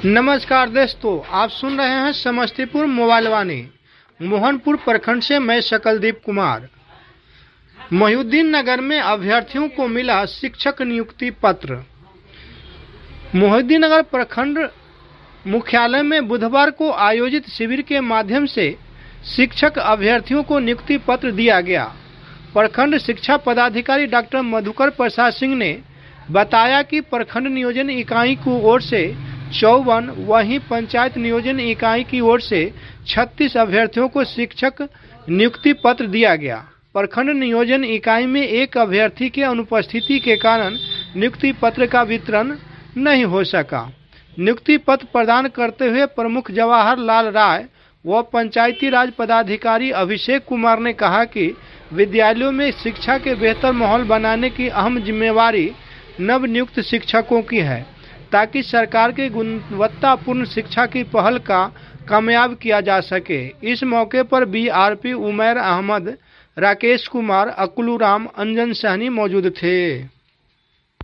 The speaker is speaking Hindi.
नमस्कार दोस्तों, आप सुन रहे हैं समस्तीपुर मोबाइल वाणी। मोहनपुर प्रखंड से मैं सकलदीप कुमार। मोहिउद्दीन नगर में अभ्यर्थियों को मिला शिक्षक नियुक्ति पत्र। मोहिउद्दीन नगर प्रखंड मुख्यालय में बुधवार को आयोजित शिविर के माध्यम से शिक्षक अभ्यर्थियों को नियुक्ति पत्र दिया गया। प्रखंड शिक्षा पदाधिकारी डॉक्टर मधुकर प्रसाद सिंह ने बताया कि प्रखंड नियोजन इकाई की ओर से 54, वहीं पंचायत नियोजन इकाई की ओर से 36 अभ्यर्थियों को शिक्षक नियुक्ति पत्र दिया गया। प्रखंड नियोजन इकाई में एक अभ्यर्थी के अनुपस्थिति के कारण नियुक्ति पत्र का वितरण नहीं हो सका। नियुक्ति पत्र प्रदान करते हुए प्रमुख जवाहर लाल राय व पंचायती राज पदाधिकारी अभिषेक कुमार ने कहा कि विद्यालयों में शिक्षा के बेहतर माहौल बनाने की अहम जिम्मेवारी नवनियुक्त शिक्षकों की है, ताकि सरकार की गुणवत्तापूर्ण शिक्षा की पहल का कामयाब किया जा सके। इस मौके पर बीआरपी उमैर अहमद, राकेश कुमार, अकुलू राम, अंजन सहनी मौजूद थे।